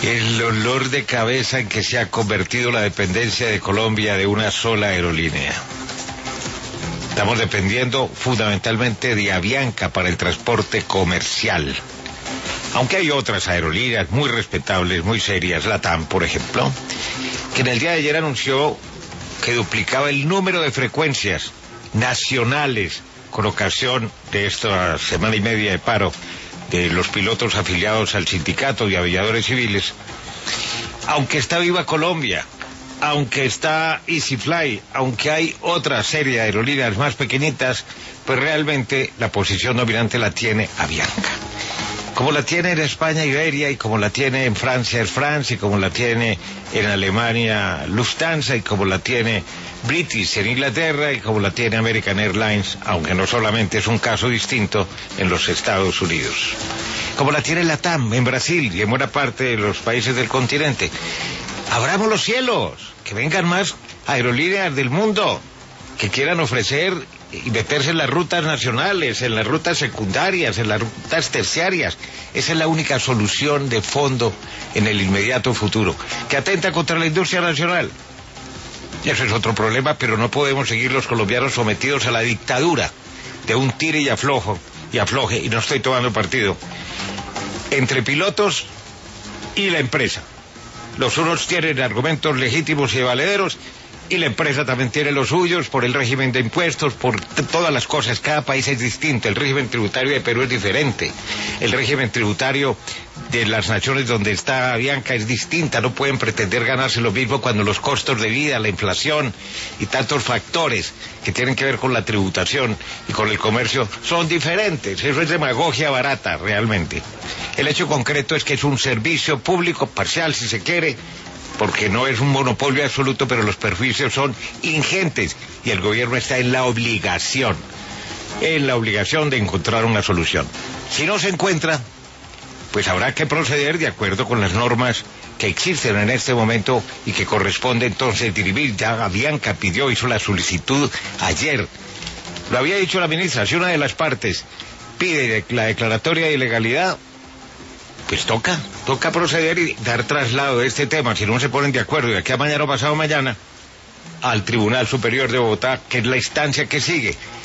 El dolor de cabeza en que se ha convertido la dependencia de Colombia de una sola aerolínea. Estamos dependiendo fundamentalmente de Avianca para el transporte comercial. Aunque hay otras aerolíneas muy respetables, muy serias, LATAM, por ejemplo, que en el día de ayer anunció que duplicaba el número de frecuencias nacionales con ocasión de esta semana y media de paro de los pilotos afiliados al sindicato de aviadores civiles. Aunque está Viva Colombia, aunque está EasyFly, aunque hay otra serie de aerolíneas más pequeñitas, pues realmente la posición dominante la tiene Avianca. Como la tiene en España Iberia, y como la tiene en Francia Air France, y como la tiene en Alemania Lufthansa, y como la tiene British en Inglaterra, y como la tiene American Airlines, aunque no solamente es un caso distinto en los Estados Unidos. Como la tiene LATAM en Brasil y en buena parte de los países del continente. Abramos los cielos, que vengan más aerolíneas del mundo, que quieran ofrecer y meterse en las rutas nacionales, en las rutas secundarias, en las rutas terciarias. Esa es la única solución de fondo en el inmediato futuro, que atenta contra la industria nacional. Eso es otro problema, pero no podemos seguir los colombianos sometidos a la dictadura de un tire y afloje, y no estoy tomando partido, entre pilotos y la empresa. Los unos tienen argumentos legítimos y valederos, y la empresa también tiene los suyos, por el régimen de impuestos, por todas las cosas. Cada país es distinto. El régimen tributario de Perú es diferente. El régimen tributario de las naciones donde está Avianca es distinta. No pueden pretender ganarse lo mismo cuando los costos de vida, la inflación y tantos factores que tienen que ver con la tributación y con el comercio son diferentes. Eso es demagogia barata, realmente. El hecho concreto es que es un servicio público, parcial si se quiere, porque no es un monopolio absoluto, pero los perjuicios son ingentes y el gobierno está en la obligación de encontrar una solución. Si no se encuentra, pues habrá que proceder de acuerdo con las normas que existen en este momento y que corresponde entonces dirimir. Ya Avianca hizo la solicitud ayer. Lo había dicho la ministra, si una de las partes pide la declaratoria de ilegalidad, pues toca proceder y dar traslado de este tema, si no se ponen de acuerdo, de aquí a mañana o pasado mañana, al Tribunal Superior de Bogotá, que es la instancia que sigue.